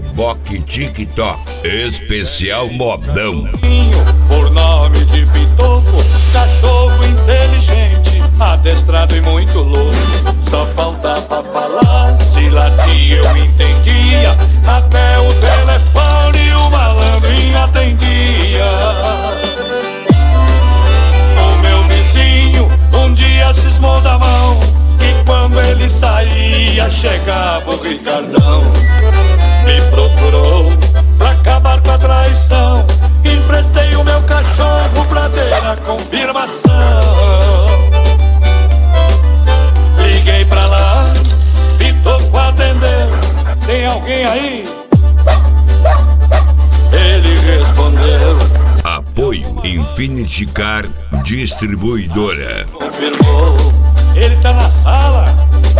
Reboque TikTok, especial modão. Por nome de Pitoco, cachorro inteligente, adestrado e muito louco. Só faltava falar, se latia eu entendia, até o telefone o malandrinho atendia. O meu vizinho um dia cismou da mão, e quando ele saía chegava o Ricardão. Me procurou pra acabar com a traição, emprestei o meu cachorro pra ter a confirmação. Liguei pra lá, Pitoco atendeu, tem alguém aí? Ele respondeu. Apoio Infinity Car Distribuidora. Confirmou, ele tá na sala.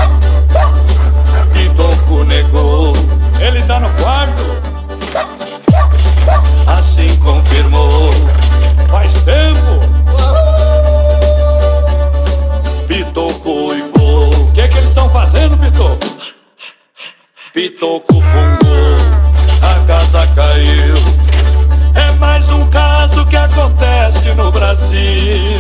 Pitoco negou, ele tá no quarto. Assim confirmou, faz tempo. Pitoco e vou. O que eles estão fazendo, Pitoco? Pitoco fungou, a casa caiu. É mais um caso que acontece no Brasil.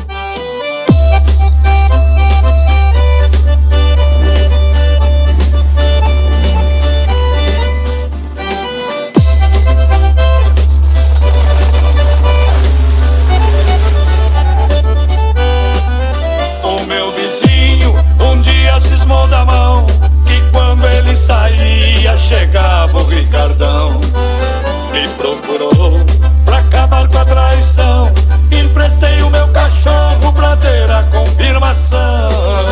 O meu vizinho um dia cismou da mão, que quando ele saía chegava o Ricardão. Me procurou pra acabar com a traição, emprestei o meu cachorro pra ter a confirmação.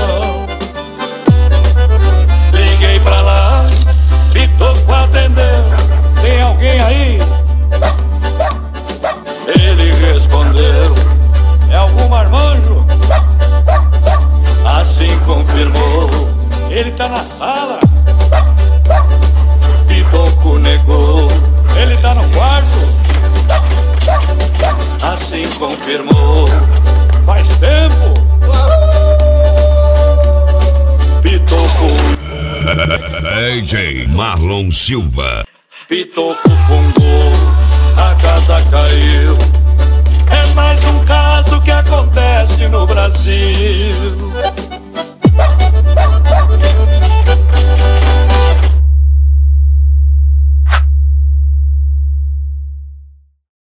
Liguei pra lá, Pitoco atendeu, tem alguém aí? Ele respondeu, é algum marmanjo? Assim confirmou, ele tá na sala. Pitoco negou, ele tá no quarto. Assim confirmou, faz tempo. Pitoco DJ Marlon Silva. Pitoco fungou, a casa caiu. É mais um caso que acontece no Brasil.